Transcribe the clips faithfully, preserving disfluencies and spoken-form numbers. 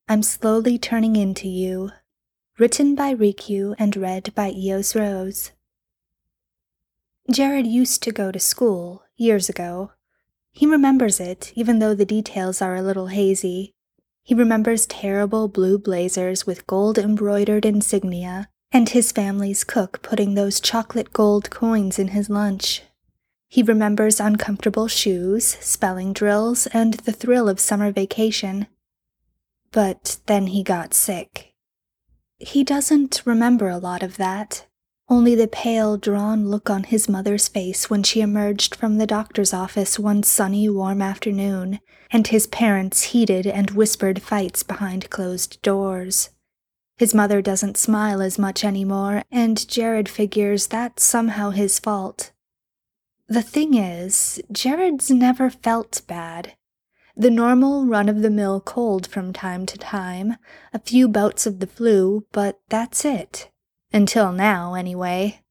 I'm Slowly Turning Into You, written by Riku and read by Eos Rose. Jared used to go to school, years ago. He remembers it, even though the details are a little hazy. He remembers terrible blue blazers with gold-embroidered insignia, and his family's cook putting those chocolate gold coins in his lunch. He remembers uncomfortable shoes, spelling drills, and the thrill of summer vacation. But then he got sick. He doesn't remember a lot of that, only the pale, drawn look on his mother's face when she emerged from the doctor's office one sunny, warm afternoon, and his parents' heated and whispered fights behind closed doors. His mother doesn't smile as much anymore, and Jared figures that's somehow his fault. The thing is, Jared's never felt bad. The normal run-of-the-mill cold from time to time, a few bouts of the flu, but that's it. Until now, anyway.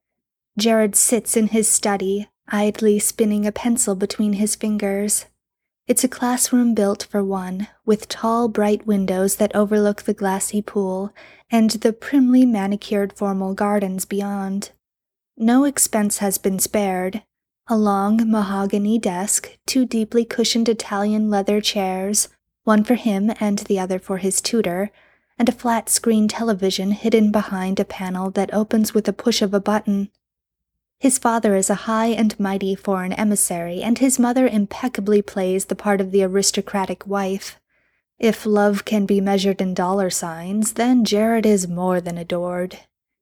Jared sits in his study, idly spinning a pencil between his fingers. It's a classroom built for one, with tall, bright windows that overlook the glassy pool and the primly manicured formal gardens beyond. No expense has been spared. A long mahogany desk, two deeply cushioned Italian leather chairs, one for him and the other for his tutor, and a flat-screen television hidden behind a panel that opens with a push of a button. His father is a high and mighty foreign emissary, and his mother impeccably plays the part of the aristocratic wife. If love can be measured in dollar signs, then Jared is more than adored.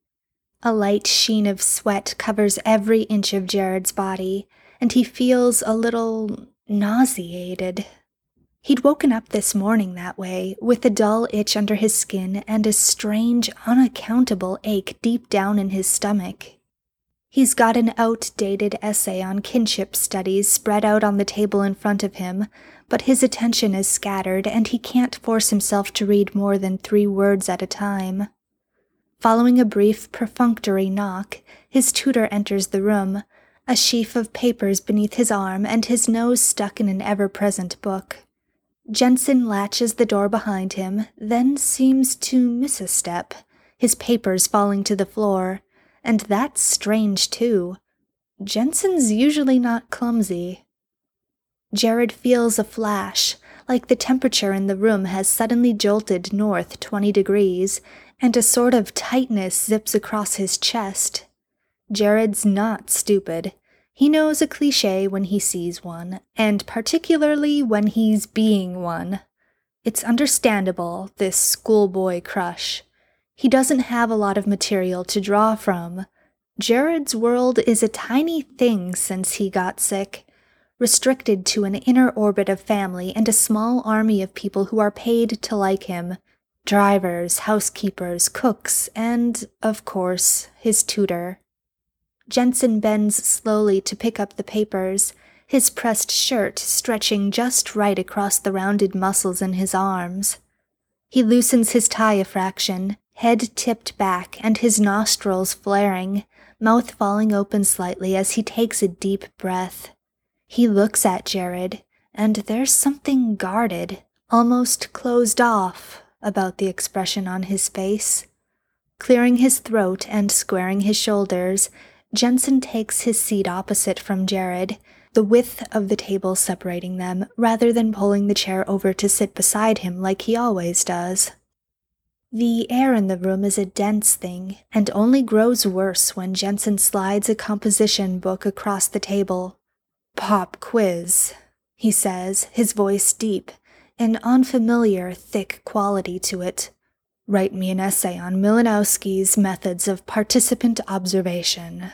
A light sheen of sweat covers every inch of Jared's body, and he feels a little nauseated. He'd woken up this morning that way, with a dull itch under his skin and a strange, unaccountable ache deep down in his stomach. He's got an outdated essay on kinship studies spread out on the table in front of him, but his attention is scattered and he can't force himself to read more than three words at a time. Following a brief, perfunctory knock, his tutor enters the room, a sheaf of papers beneath his arm and his nose stuck in an ever-present book. Jensen latches the door behind him, then seems to miss a step, his papers falling to the floor, and that's strange, too. Jensen's usually not clumsy. Jared feels a flash, like the temperature in the room has suddenly jolted north twenty degrees, and a sort of tightness zips across his chest. Jared's not stupid. He knows a cliché when he sees one, and particularly when he's being one. It's understandable, this schoolboy crush. He doesn't have a lot of material to draw from. Jared's world is a tiny thing since he got sick, restricted to an inner orbit of family and a small army of people who are paid to like him. Drivers, housekeepers, cooks, and, of course, his tutor. Jensen bends slowly to pick up the papers, his pressed shirt stretching just right across the rounded muscles in his arms. He loosens his tie a fraction, head tipped back and his nostrils flaring, mouth falling open slightly as he takes a deep breath. He looks at Jared, and there's something guarded, almost closed off, about the expression on his face. Clearing his throat and squaring his shoulders, Jensen takes his seat opposite from Jared, the width of the table separating them, rather than pulling the chair over to sit beside him like he always does. The air in the room is a dense thing, and only grows worse when Jensen slides a composition book across the table. "Pop quiz," he says, his voice deep, an unfamiliar, thick quality to it. "Write me an essay on Milanowski's methods of participant observation."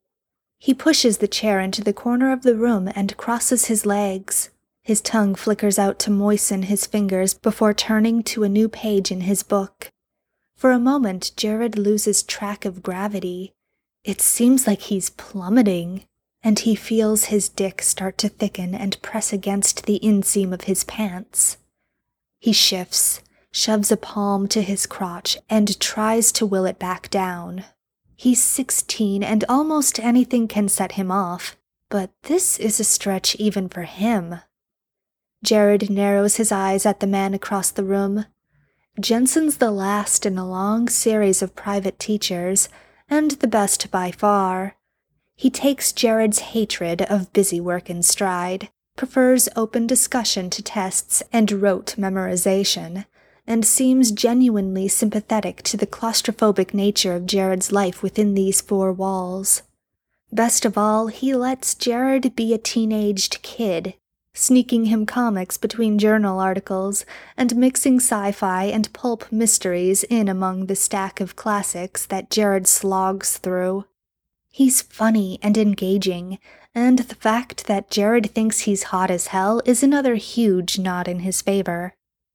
He pushes the chair into the corner of the room and crosses his legs. His tongue flickers out to moisten his fingers before turning to a new page in his book. For a moment, Jared loses track of gravity. It seems like he's plummeting, and he feels his dick start to thicken and press against the inseam of his pants. He shifts, shoves a palm to his crotch, and tries to will it back down. He's sixteen, and almost anything can set him off, but this is a stretch even for him. Jared narrows his eyes at the man across the room. Jensen's the last in a long series of private teachers, and the best by far. He takes Jared's hatred of busy work in stride, prefers open discussion to tests and rote memorization, and seems genuinely sympathetic to the claustrophobic nature of Jared's life within these four walls. Best of all, he lets Jared be a teenaged kid, sneaking him comics between journal articles and mixing sci-fi and pulp mysteries in among the stack of classics that Jared slogs through. He's funny and engaging, and the fact that Jared thinks he's hot as hell is another huge nod in his favor.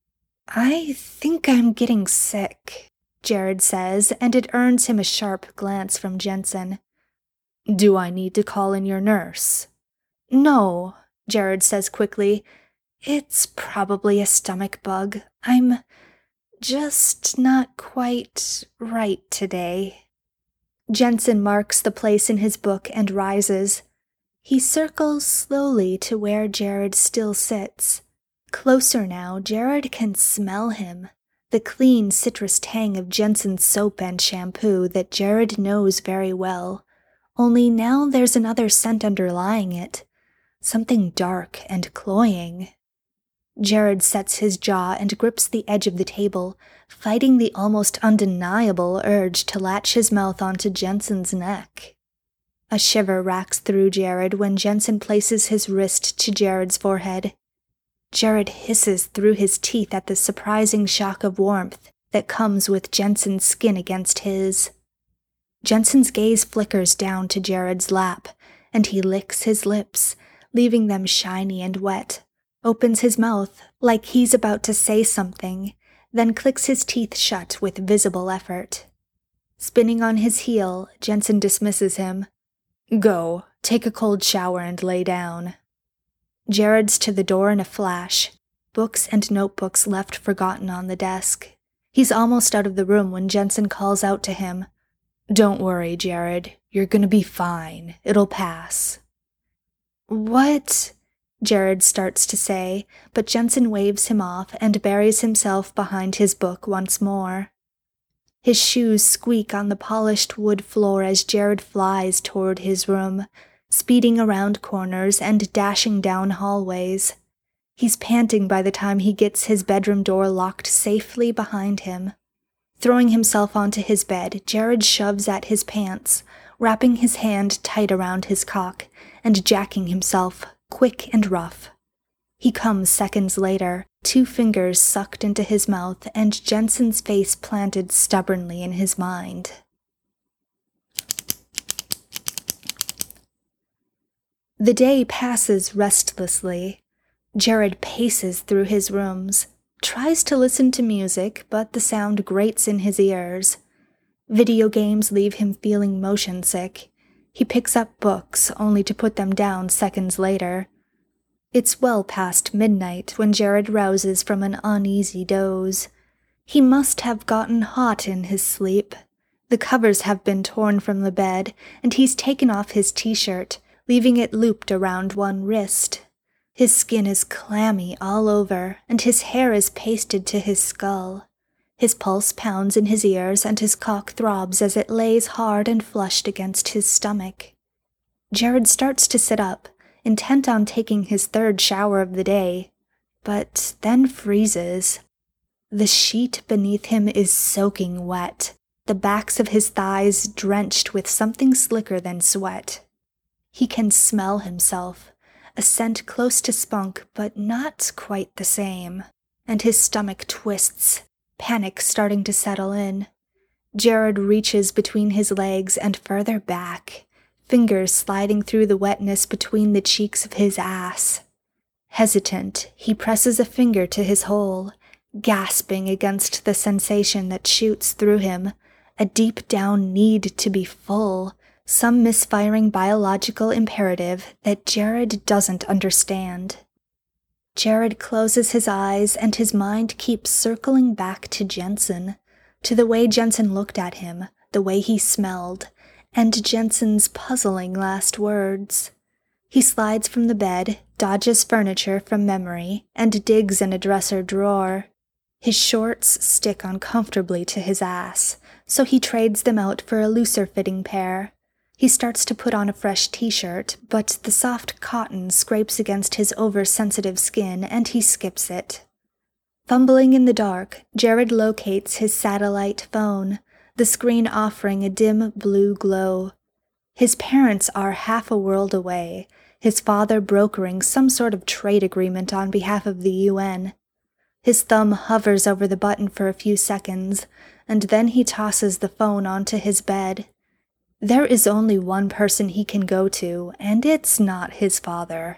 "I think I'm getting sick," Jared says, and it earns him a sharp glance from Jensen. "Do I need to call in your nurse?" "No," Jared says quickly. "It's probably a stomach bug. I'm just not quite right today." Jensen marks the place in his book and rises. He circles slowly to where Jared still sits. Closer now, Jared can smell him, the clean citrus tang of Jensen's soap and shampoo that Jared knows very well. Only now there's another scent underlying it, something dark and cloying. Jared sets his jaw and grips the edge of the table, fighting the almost undeniable urge to latch his mouth onto Jensen's neck. A shiver racks through Jared when Jensen places his wrist to Jared's forehead. Jared hisses through his teeth at the surprising shock of warmth that comes with Jensen's skin against his. Jensen's gaze flickers down to Jared's lap, and he licks his lips, leaving them shiny and wet, opens his mouth like he's about to say something, then clicks his teeth shut with visible effort. Spinning on his heel, Jensen dismisses him. "Go, take a cold shower and lay down." Jared's to the door in a flash, books and notebooks left forgotten on the desk. He's almost out of the room when Jensen calls out to him. "Don't worry, Jared. You're gonna be fine. It'll pass." "What?" Jared starts to say, but Jensen waves him off and buries himself behind his book once more. His shoes squeak on the polished wood floor as Jared flies toward his room, speeding around corners and dashing down hallways. He's panting by the time he gets his bedroom door locked safely behind him. Throwing himself onto his bed, Jared shoves at his pants, wrapping his hand tight around his cock, and jacking himself, quick and rough. He comes seconds later, two fingers sucked into his mouth and Jensen's face planted stubbornly in his mind. The day passes restlessly. Jared paces through his rooms, tries to listen to music, but the sound grates in his ears. Video games leave him feeling motion sick. He picks up books, only to put them down seconds later. It's well past midnight when Jared rouses from an uneasy doze. He must have gotten hot in his sleep. The covers have been torn from the bed, and he's taken off his t-shirt, leaving it looped around one wrist. His skin is clammy all over, and his hair is pasted to his skull. His pulse pounds in his ears, and his cock throbs as it lays hard and flushed against his stomach. Jared starts to sit up, intent on taking his third shower of the day, but then freezes. The sheet beneath him is soaking wet, the backs of his thighs drenched with something slicker than sweat. He can smell himself, a scent close to spunk but not quite the same, and his stomach twists, panic starting to settle in. Jared reaches between his legs and further back, fingers sliding through the wetness between the cheeks of his ass. Hesitant, he presses a finger to his hole, gasping against the sensation that shoots through him, a deep-down need to be full, some misfiring biological imperative that Jared doesn't understand. Jared closes his eyes and his mind keeps circling back to Jensen, to the way Jensen looked at him, the way he smelled, and Jensen's puzzling last words. He slides from the bed, dodges furniture from memory, and digs in a dresser drawer. His shorts stick uncomfortably to his ass, so he trades them out for a looser-fitting pair. He starts to put on a fresh t-shirt, but the soft cotton scrapes against his oversensitive skin and he skips it. Fumbling in the dark, Jared locates his satellite phone, the screen offering a dim blue glow. His parents are half a world away, his father brokering some sort of trade agreement on behalf of the U N. His thumb hovers over the button for a few seconds, and then he tosses the phone onto his bed. There is only one person he can go to, and it's not his father.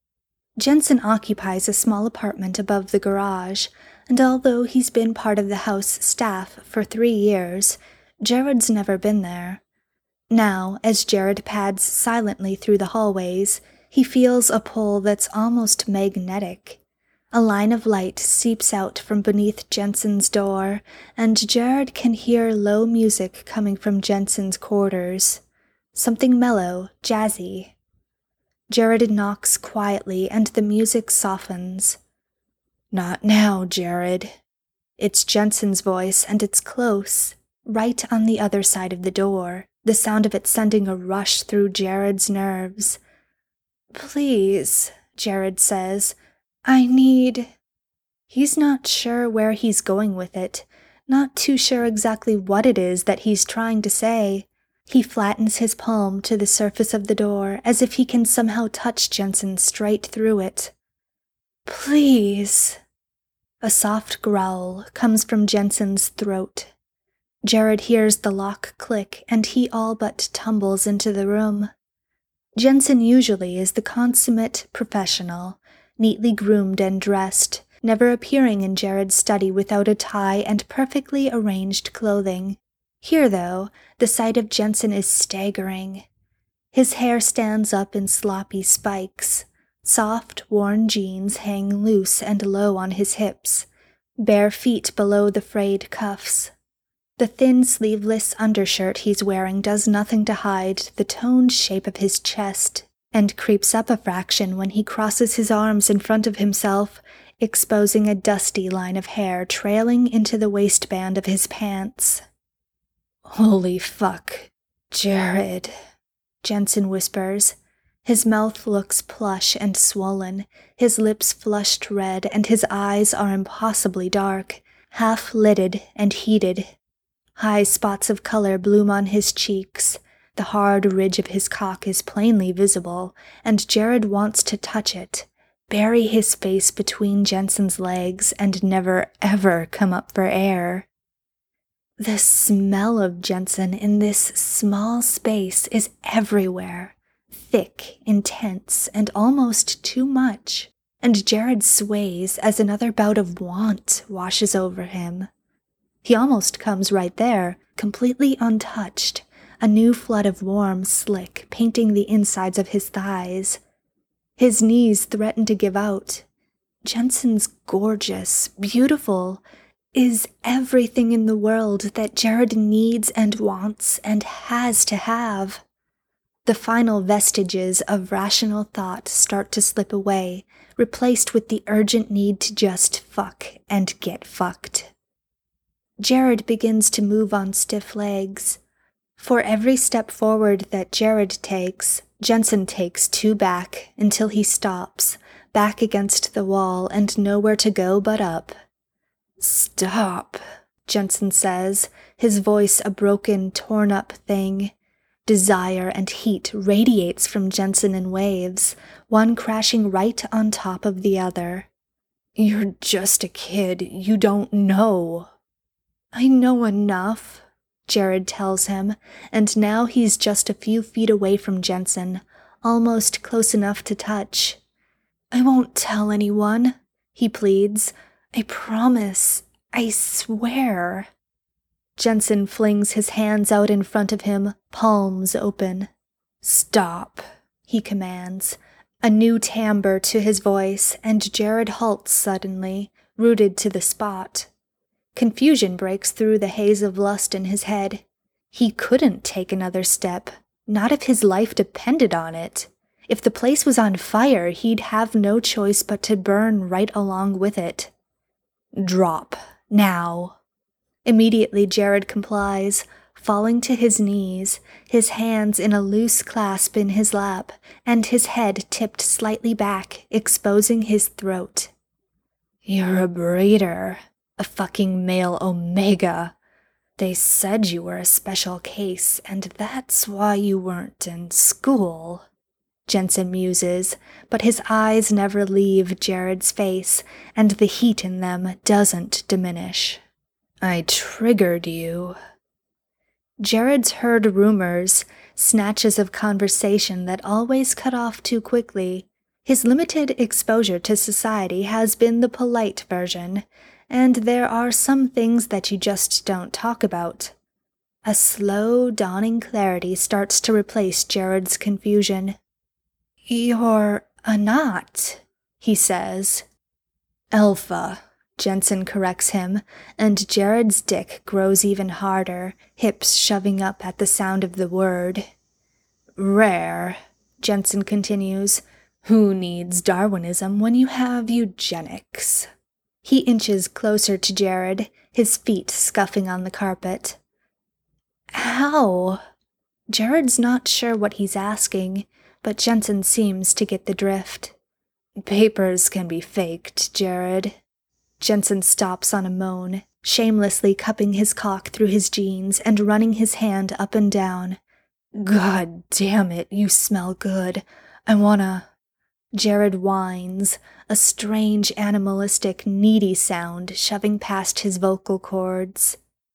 Jensen occupies a small apartment above the garage, and although he's been part of the house staff for three years, Jared's never been there. Now, as Jared pads silently through the hallways, he feels a pull that's almost magnetic. A line of light seeps out from beneath Jensen's door, and Jared can hear low music coming from Jensen's quarters. Something mellow, jazzy. Jared knocks quietly, and the music softens. "Not now, Jared." It's Jensen's voice, and it's close, right on the other side of the door, the sound of it sending a rush through Jared's nerves. "Please," Jared says, "I need—" He's not sure where he's going with it, not too sure exactly what it is that he's trying to say. He flattens his palm to the surface of the door as if he can somehow touch Jensen straight through it. "Please." A soft growl comes from Jensen's throat. Jared hears the lock click and he all but tumbles into the room. Jensen usually is the consummate professional, neatly groomed and dressed, never appearing in Jared's study without a tie and perfectly arranged clothing. Here, though, the sight of Jensen is staggering. His hair stands up in sloppy spikes. Soft, worn jeans hang loose and low on his hips, bare feet below the frayed cuffs. The thin, sleeveless undershirt he's wearing does nothing to hide the toned shape of his chest, and creeps up a fraction when he crosses his arms in front of himself, exposing a dusty line of hair trailing into the waistband of his pants. "Holy fuck, Jared," Jensen whispers. His mouth looks plush and swollen, his lips flushed red, and his eyes are impossibly dark, half-lidded and heated. High spots of color bloom on his cheeks. The hard ridge of his cock is plainly visible, and Jared wants to touch it, bury his face between Jensen's legs, and never ever come up for air. The smell of Jensen in this small space is everywhere, thick, intense, and almost too much, and Jared sways as another bout of want washes over him. He almost comes right there, completely untouched, a new flood of warm slick painting the insides of his thighs. His knees threaten to give out. Jensen's gorgeous, beautiful, is everything in the world that Jared needs and wants and has to have. The final vestiges of rational thought start to slip away, replaced with the urgent need to just fuck and get fucked. Jared begins to move on stiff legs. For every step forward that Jared takes, Jensen takes two back until he stops, back against the wall and nowhere to go but up. "Stop," Jensen says, his voice a broken, torn-up thing. Desire and heat radiates from Jensen in waves, one crashing right on top of the other. "You're just a kid. You don't know." "I know enough," Jared tells him, and now he's just a few feet away from Jensen, almost close enough to touch. "I won't tell anyone," he pleads. "I promise. I swear." Jensen flings his hands out in front of him, palms open. "Stop," he commands, a new timbre to his voice, and Jared halts suddenly, rooted to the spot. Confusion breaks through the haze of lust in his head. He couldn't take another step, not if his life depended on it. If the place was on fire, he'd have no choice but to burn right along with it. Drop. Now. Immediately Jared complies, falling to his knees, his hands in a loose clasp in his lap, and his head tipped slightly back, exposing his throat. You're a breeder. A fucking male omega. They said you were a special case, and that's why you weren't in school. Jensen muses, but his eyes never leave Jared's face, and the heat in them doesn't diminish. I triggered you. Jared's heard rumors, snatches of conversation that always cut off too quickly. His limited exposure to society has been the polite version, and there are some things that you just don't talk about. A slow, dawning clarity starts to replace Jared's confusion. You're a knot, he says. Alpha, Jensen corrects him, and Jared's dick grows even harder, hips shoving up at the sound of the word. Rare, Jensen continues. Who needs Darwinism when you have eugenics? He inches closer to Jared, his feet scuffing on the carpet. How? Jared's not sure what he's asking, but Jensen seems to get the drift. Papers can be faked, Jared. Jensen stops on a moan, shamelessly cupping his cock through his jeans and running his hand up and down. God damn it, you smell good. I wanna... Jared whines, a strange, animalistic, needy sound shoving past his vocal cords.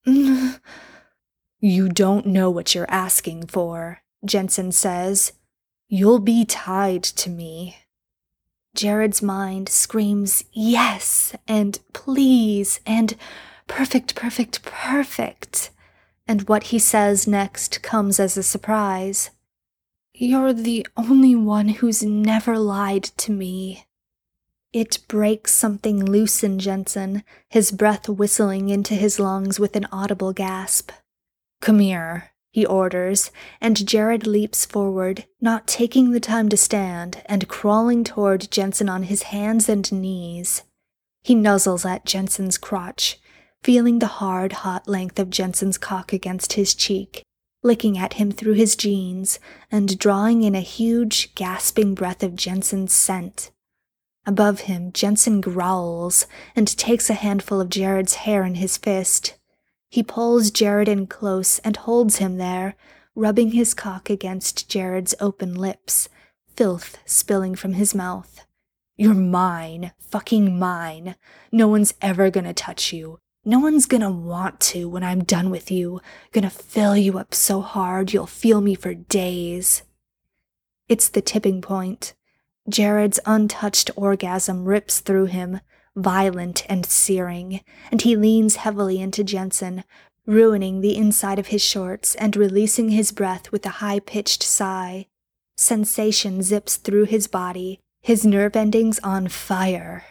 You don't know what you're asking for, Jensen says. You'll be tied to me. Jared's mind screams yes, and please, and perfect, perfect, perfect. And what he says next comes as a surprise. You're the only one who's never lied to me. It breaks something loose in Jensen, his breath whistling into his lungs with an audible gasp. Come here, he orders, and Jared leaps forward, not taking the time to stand, and crawling toward Jensen on his hands and knees. He nuzzles at Jensen's crotch, feeling the hard, hot length of Jensen's cock against his cheek, licking at him through his jeans, and drawing in a huge, gasping breath of Jensen's scent. Above him, Jensen growls, and takes a handful of Jared's hair in his fist. He pulls Jared in close and holds him there, rubbing his cock against Jared's open lips, filth spilling from his mouth. You're mine, fucking mine. No one's ever gonna touch you. No one's gonna want to when I'm done with you. Gonna fill you up so hard you'll feel me for days. It's the tipping point. Jared's untouched orgasm rips through him, violent and searing, and he leans heavily into Jensen, ruining the inside of his shorts and releasing his breath with a high-pitched sigh. Sensation zips through his body, his nerve endings on fire.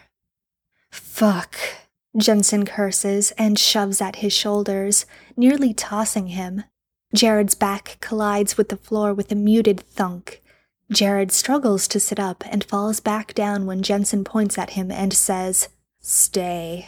Fuck. Jensen curses and shoves at his shoulders, nearly tossing him. Jared's back collides with the floor with a muted thunk. Jared struggles to sit up and falls back down when Jensen points at him and says, Stay.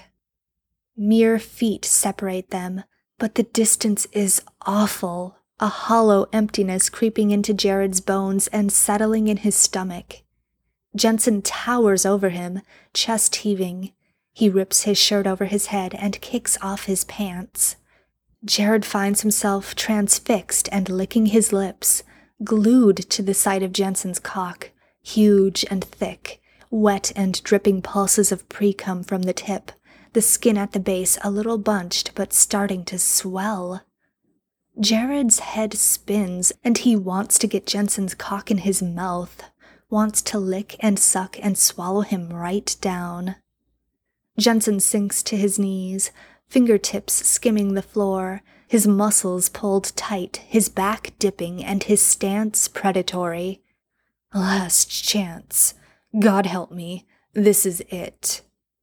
Mere feet separate them, but the distance is awful, a hollow emptiness creeping into Jared's bones and settling in his stomach. Jensen towers over him, chest heaving. He rips his shirt over his head and kicks off his pants. Jared finds himself transfixed and licking his lips, glued to the sight of Jensen's cock, huge and thick, wet and dripping pulses of pre-cum from the tip, the skin at the base a little bunched but starting to swell. Jared's head spins, and he wants to get Jensen's cock in his mouth, wants to lick and suck and swallow him right down. Jensen sinks to his knees, fingertips skimming the floor, his muscles pulled tight, his back dipping, and his stance predatory. Last chance. God help me. This is it.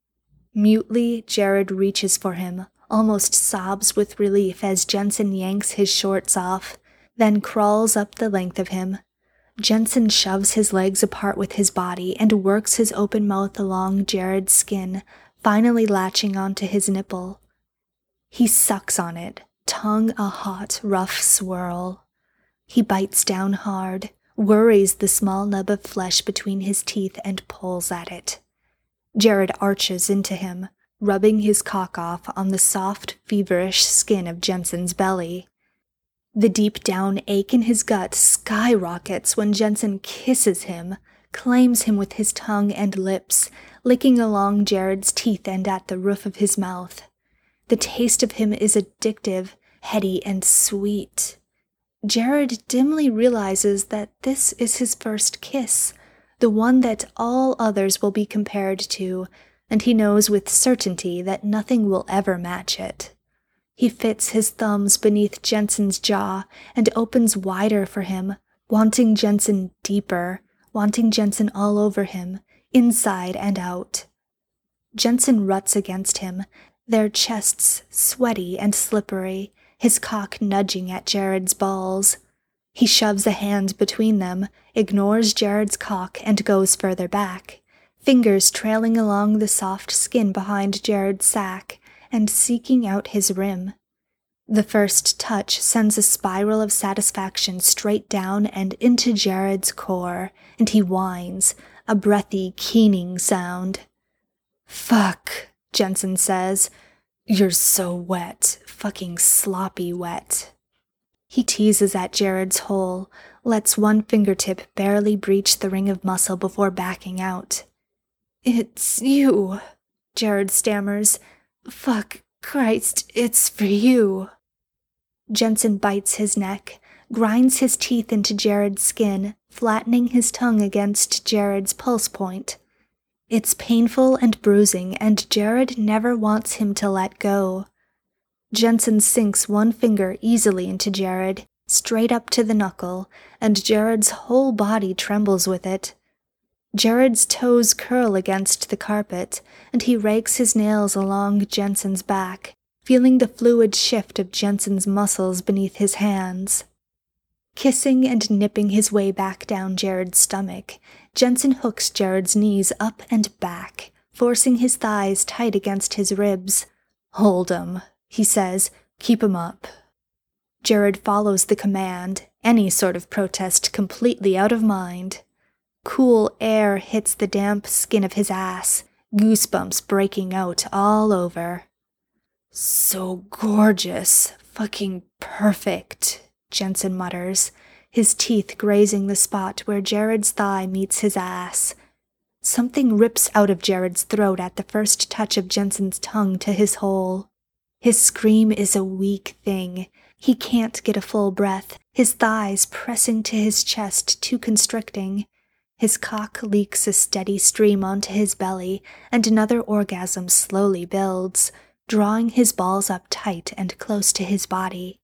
Mutely, Jared reaches for him, almost sobs with relief as Jensen yanks his shorts off, then crawls up the length of him. Jensen shoves his legs apart with his body and works his open mouth along Jared's skin, finally latching onto his nipple. He sucks on it, tongue a hot, rough swirl. He bites down hard, worries the small nub of flesh between his teeth, and pulls at it. Jared arches into him, rubbing his cock off on the soft, feverish skin of Jensen's belly. The deep-down ache in his gut skyrockets when Jensen kisses him, claims him with his tongue and lips, licking along Jared's teeth and at the roof of his mouth. The taste of him is addictive, heady, and sweet. Jared dimly realizes that this is his first kiss, the one that all others will be compared to, and he knows with certainty that nothing will ever match it. He fits his thumbs beneath Jensen's jaw and opens wider for him, wanting Jensen deeper, wanting Jensen all over him, inside and out. Jensen ruts against him, their chests sweaty and slippery, his cock nudging at Jared's balls. He shoves a hand between them, ignores Jared's cock, and goes further back, fingers trailing along the soft skin behind Jared's sack and seeking out his rim. The first touch sends a spiral of satisfaction straight down and into Jared's core, and he whines, a breathy, keening sound. "Fuck," Jensen says. "You're so wet, fucking sloppy wet." He teases at Jared's hole, lets one fingertip barely breach the ring of muscle before backing out. "It's you," Jared stammers. "Fuck, Christ, it's for you." Jensen bites his neck, grinds his teeth into Jared's skin, flattening his tongue against Jared's pulse point. It's painful and bruising, and Jared never wants him to let go. Jensen sinks one finger easily into Jared, straight up to the knuckle, and Jared's whole body trembles with it. Jared's toes curl against the carpet, and he rakes his nails along Jensen's back, feeling the fluid shift of Jensen's muscles beneath his hands. Kissing and nipping his way back down Jared's stomach, Jensen hooks Jared's knees up and back, forcing his thighs tight against his ribs. "Hold 'em," he says. "Keep 'em up." Jared follows the command, any sort of protest completely out of mind. Cool air hits the damp skin of his ass, goosebumps breaking out all over. "So gorgeous, fucking perfect," Jensen mutters, his teeth grazing the spot where Jared's thigh meets his ass. Something rips out of Jared's throat at the first touch of Jensen's tongue to his hole. His scream is a weak thing. He can't get a full breath, his thighs pressing to his chest too constricting. His cock leaks a steady stream onto his belly, and another orgasm slowly builds, drawing his balls up tight and close to his body.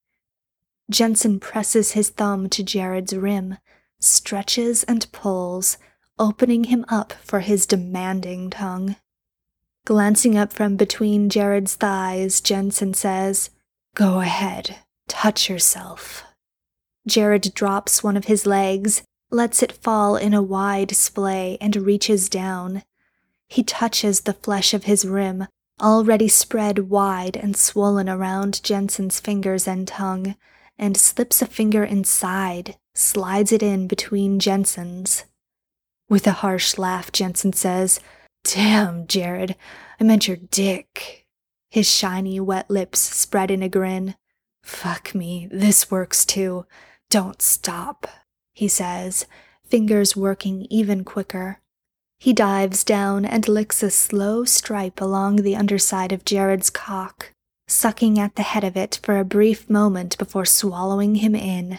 Jensen presses his thumb to Jared's rim, stretches and pulls, opening him up for his demanding tongue. Glancing up from between Jared's thighs, Jensen says, "Go ahead, touch yourself." Jared drops one of his legs, lets it fall in a wide splay, and reaches down. He touches the flesh of his rim, already spread wide and swollen around Jensen's fingers and tongue, and slips a finger inside, slides it in between Jensen's. With a harsh laugh, Jensen says, "Damn, Jared, I meant your dick." His shiny, wet lips spread in a grin. "Fuck me, this works too. Don't stop," he says, fingers working even quicker. He dives down and licks a slow stripe along the underside of Jared's cock, sucking at the head of it for a brief moment before swallowing him in.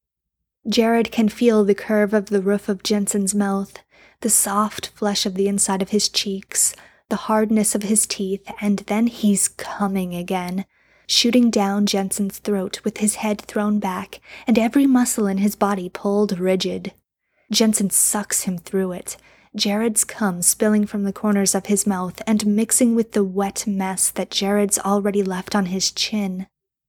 Jared can feel the curve of the roof of Jensen's mouth, the soft flesh of the inside of his cheeks, the hardness of his teeth, and then he's coming again, shooting down Jensen's throat with his head thrown back and every muscle in his body pulled rigid. Jensen sucks him through it, Jared's cum spilling from the corners of his mouth and mixing with the wet mess that Jared's already left on his chin.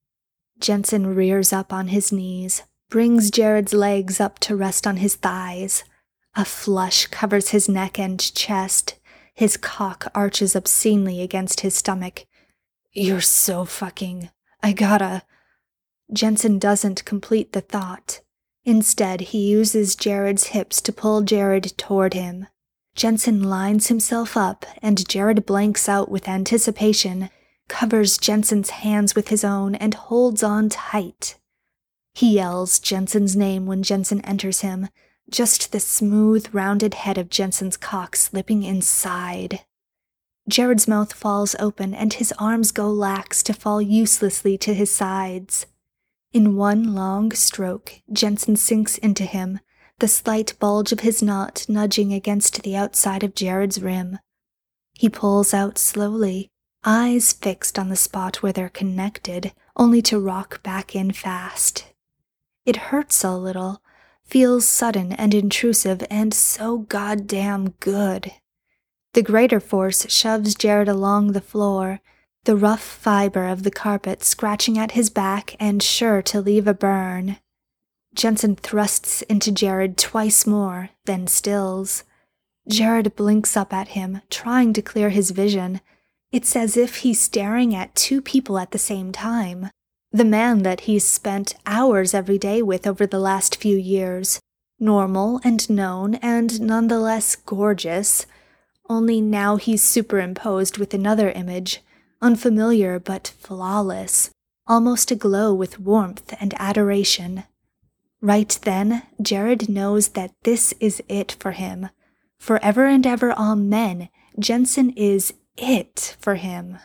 Jensen rears up on his knees, brings Jared's legs up to rest on his thighs. A flush covers his neck and chest. His cock arches obscenely against his stomach. "You're so fucking... I gotta..." Jensen doesn't complete the thought. Instead, he uses Jared's hips to pull Jared toward him. Jensen lines himself up, and Jared blanks out with anticipation, covers Jensen's hands with his own, and holds on tight. He yells Jensen's name when Jensen enters him, just the smooth, rounded head of Jensen's cock slipping inside. Jared's mouth falls open, and his arms go lax to fall uselessly to his sides. In one long stroke, Jensen sinks into him, the slight bulge of his knot nudging against the outside of Jared's rim. He pulls out slowly, eyes fixed on the spot where they're connected, only to rock back in fast. It hurts a little, feels sudden and intrusive, and so goddamn good. The greater force shoves Jared along the floor, the rough fiber of the carpet scratching at his back and sure to leave a burn. Jensen thrusts into Jared twice more, then stills. Jared blinks up at him, trying to clear his vision. It's as if he's staring at two people at the same time. The man that he's spent hours every day with over the last few years. Normal and known and nonetheless gorgeous. Only now he's superimposed with another image, unfamiliar but flawless, almost aglow with warmth and adoration. Right then, Jared knows that this is it for him. Forever and ever, amen, Jensen is it for him.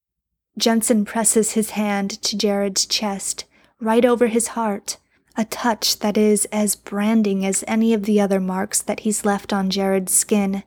Jensen presses his hand to Jared's chest, right over his heart, a touch that is as branding as any of the other marks that he's left on Jared's skin.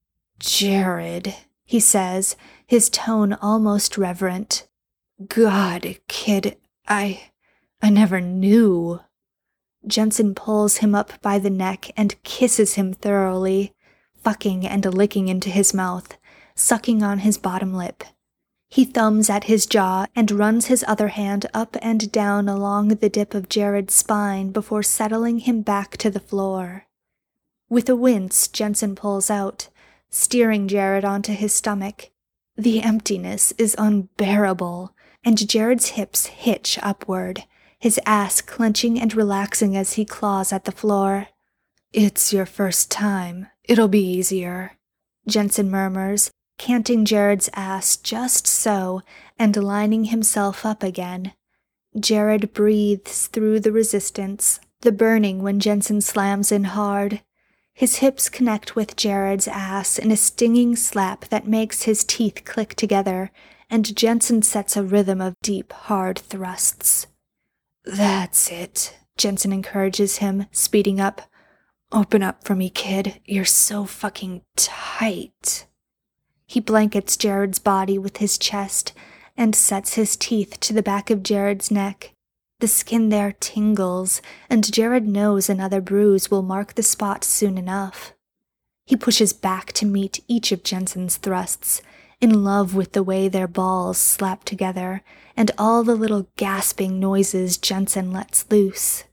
"Jared," he says, his tone almost reverent. "God, kid, I... I never knew." Jensen pulls him up by the neck and kisses him thoroughly, fucking and licking into his mouth, sucking on his bottom lip. He thumbs at his jaw and runs his other hand up and down along the dip of Jared's spine before settling him back to the floor. With a wince, Jensen pulls out, steering Jared onto his stomach. The emptiness is unbearable, and Jared's hips hitch upward, his ass clenching and relaxing as he claws at the floor. "It's your first time. It'll be easier," Jensen murmurs, canting Jared's ass just so and lining himself up again. Jared breathes through the resistance, the burning when Jensen slams in hard. His hips connect with Jared's ass in a stinging slap that makes his teeth click together, and Jensen sets a rhythm of deep, hard thrusts. "That's it," Jensen encourages him, speeding up. "Open up for me, kid. You're so fucking tight." He blankets Jared's body with his chest and sets his teeth to the back of Jared's neck. The skin there tingles, and Jared knows another bruise will mark the spot soon enough. He pushes back to meet each of Jensen's thrusts, in love with the way their balls slap together, and all the little gasping noises Jensen lets loose.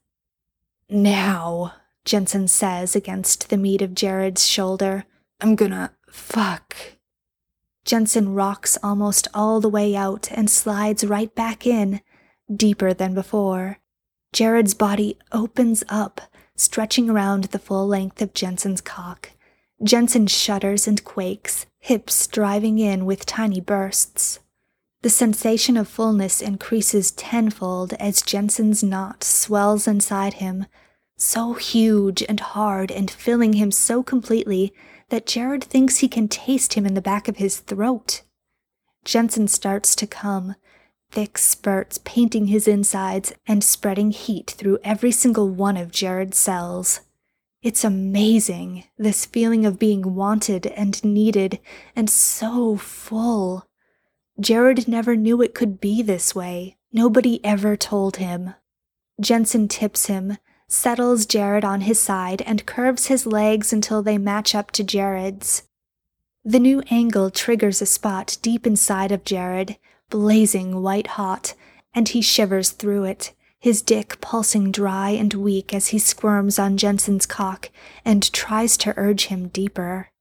"Now," Jensen says against the meat of Jared's shoulder, "I'm gonna fuck." Jensen rocks almost all the way out and slides right back in, deeper than before. Jared's body opens up, stretching around the full length of Jensen's cock. Jensen shudders and quakes, hips driving in with tiny bursts. The sensation of fullness increases tenfold as Jensen's knot swells inside him, so huge and hard and filling him so completely that Jared thinks he can taste him in the back of his throat. Jensen starts to come, thick spurts painting his insides and spreading heat through every single one of Jared's cells. It's amazing, this feeling of being wanted and needed and so full. Jared never knew it could be this way. Nobody ever told him. Jensen tips him, settles Jared on his side, and curves his legs until they match up to Jared's. The new angle triggers a spot deep inside of Jared, blazing white-hot, and he shivers through it, his dick pulsing dry and weak as he squirms on Jensen's cock and tries to urge him deeper.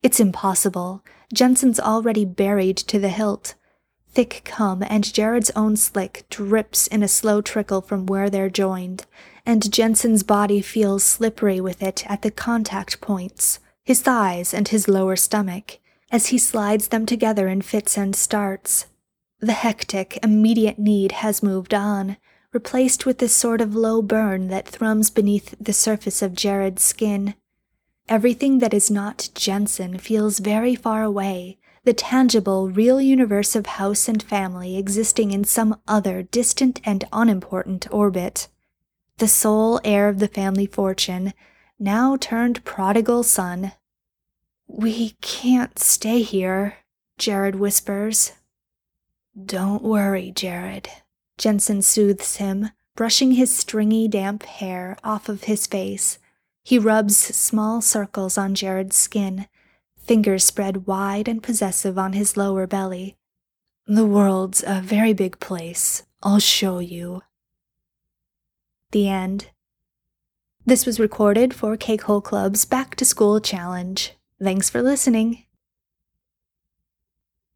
It's impossible. Jensen's already buried to the hilt. Thick cum and Jared's own slick drips in a slow trickle from where they're joined, and Jensen's body feels slippery with it at the contact points, his thighs and his lower stomach, as he slides them together in fits and starts. The hectic, immediate need has moved on, replaced with this sort of low burn that thrums beneath the surface of Jared's skin. Everything that is not Jensen feels very far away, the tangible, real universe of house and family existing in some other distant and unimportant orbit. The sole heir of the family fortune, now turned prodigal son. "We can't stay here," Jared whispers. "Don't worry, Jared," Jensen soothes him, brushing his stringy, damp hair off of his face. He rubs small circles on Jared's skin, fingers spread wide and possessive on his lower belly. "The world's a very big place. I'll show you." The end. This was recorded for Cake Hole Club's Back to School Challenge. Thanks for listening.